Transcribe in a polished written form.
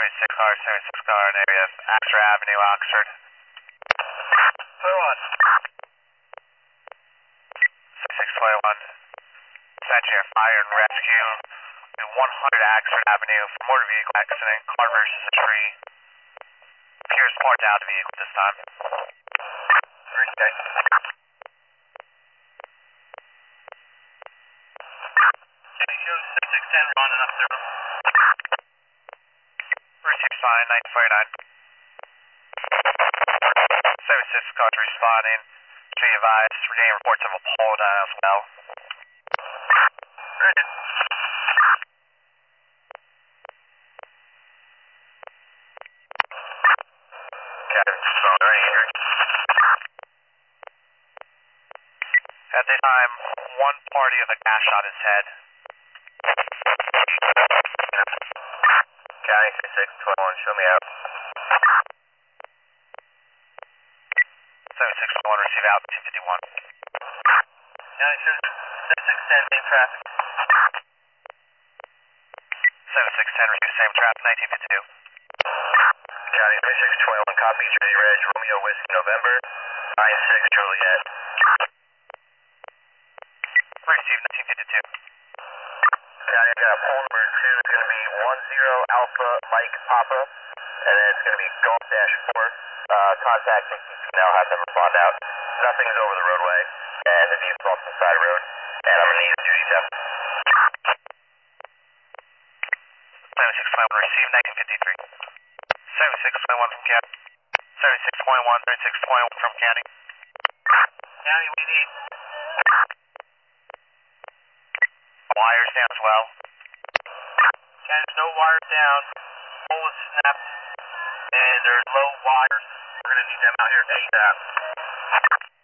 76 car in area of Oxford Avenue, Oxford. Clear on. 6621. Dispatcher, fire and rescue. 100 Oxford Avenue for motor vehicle accident, car versus a tree. Appears more down the vehicle this time. Okay. KQ 6610 running up there. Receive sign 949. 76 cars responding. Be advised, we're getting reports of a pole down as well. Ready. At this time, one party with a gash on his head. County 6621, show me out. 7621, receive out 251. County 6610, main traffic. 7610, receive same traffic, 1952. County 3621, copy, Jersey Res, Romeo Whiskey, November, 96 Juliet. Receive 1952. County, I got a poll number 2, it's going to be 10 Alpha Mike Papa, and then it's going to be Golf Dash 4. Contact CCP now, have them respond out. Nothing's over the roadway, and the vehicle's off the side of the road, and I'm going to need a duty test. 7621, receive 1953. 7621 from County. 7621, 7621 from County. County, we need Wires down as well. County, there's no wires down. Pole is snapped, and there's low wires. We're going to need them out here ASAP.